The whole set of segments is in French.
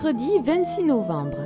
Mercredi 26 novembre.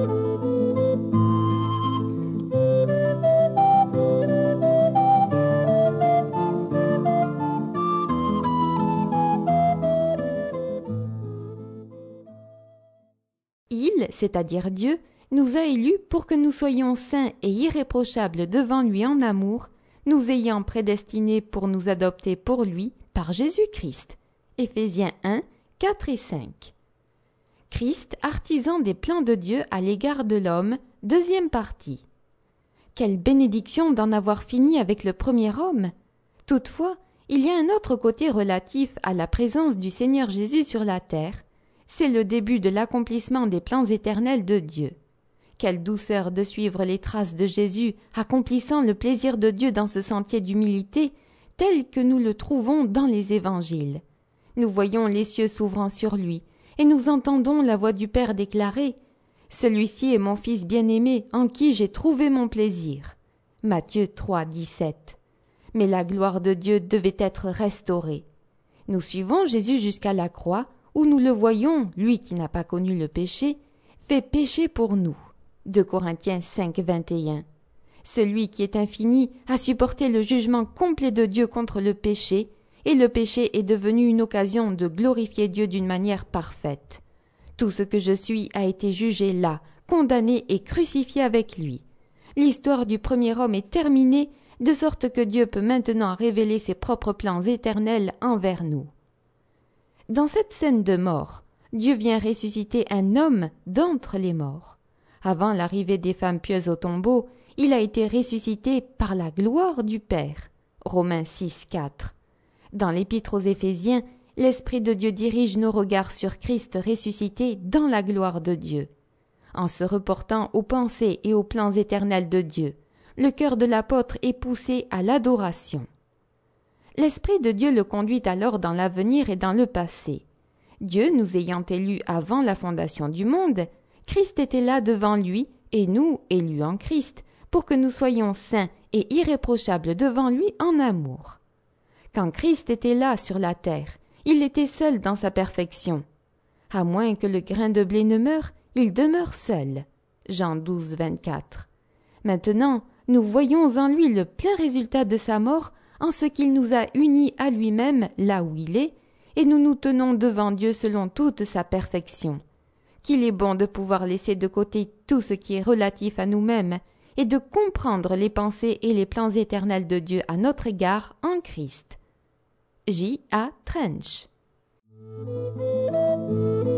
Il, c'est-à-dire Dieu, nous a élus pour que nous soyons saints et irréprochables devant lui en amour, nous ayant prédestinés pour nous adopter pour lui par Jésus-Christ. Éphésiens 1, 4 et 5. Christ, artisan des plans de Dieu à l'égard de l'homme, deuxième partie. Quelle bénédiction d'en avoir fini avec le premier homme! Toutefois, il y a un autre côté relatif à la présence du Seigneur Jésus sur la terre. C'est le début de l'accomplissement des plans éternels de Dieu. Quelle douceur de suivre les traces de Jésus, accomplissant le plaisir de Dieu dans ce sentier d'humilité, tel que nous le trouvons dans les évangiles. Nous voyons les cieux s'ouvrant sur lui, et nous entendons la voix du Père déclarer « Celui-ci est mon Fils bien-aimé, en qui j'ai trouvé mon plaisir. » Matthieu 3, 17. Mais la gloire de Dieu devait être restaurée. Nous suivons Jésus jusqu'à la croix, où nous le voyons, lui qui n'a pas connu le péché, fait péché pour nous. 2 Corinthiens 5, 21. Celui qui est infini a supporté le jugement complet de Dieu contre le péché, et le péché est devenu une occasion de glorifier Dieu d'une manière parfaite. Tout ce que je suis a été jugé là, condamné et crucifié avec lui. L'histoire du premier homme est terminée, de sorte que Dieu peut maintenant révéler ses propres plans éternels envers nous. Dans cette scène de mort, Dieu vient ressusciter un homme d'entre les morts. Avant l'arrivée des femmes pieuses au tombeau, il a été ressuscité par la gloire du Père. Romains 6, 4. Dans l'Épître aux Éphésiens, l'Esprit de Dieu dirige nos regards sur Christ ressuscité dans la gloire de Dieu. En se reportant aux pensées et aux plans éternels de Dieu, le cœur de l'apôtre est poussé à l'adoration. L'Esprit de Dieu le conduit alors dans l'avenir et dans le passé. Dieu nous ayant élus avant la fondation du monde, Christ était là devant lui et nous, élus en Christ, pour que nous soyons saints et irréprochables devant lui en amour. Quand Christ était là sur la terre, il était seul dans sa perfection. À moins que le grain de blé ne meure, il demeure seul. Jean 12, 24. Maintenant, nous voyons en lui le plein résultat de sa mort en ce qu'il nous a unis à lui-même là où il est, et nous nous tenons devant Dieu selon toute sa perfection. Qu'il est bon de pouvoir laisser de côté tout ce qui est relatif à nous-mêmes et de comprendre les pensées et les plans éternels de Dieu à notre égard en Christ. J. A. Trench.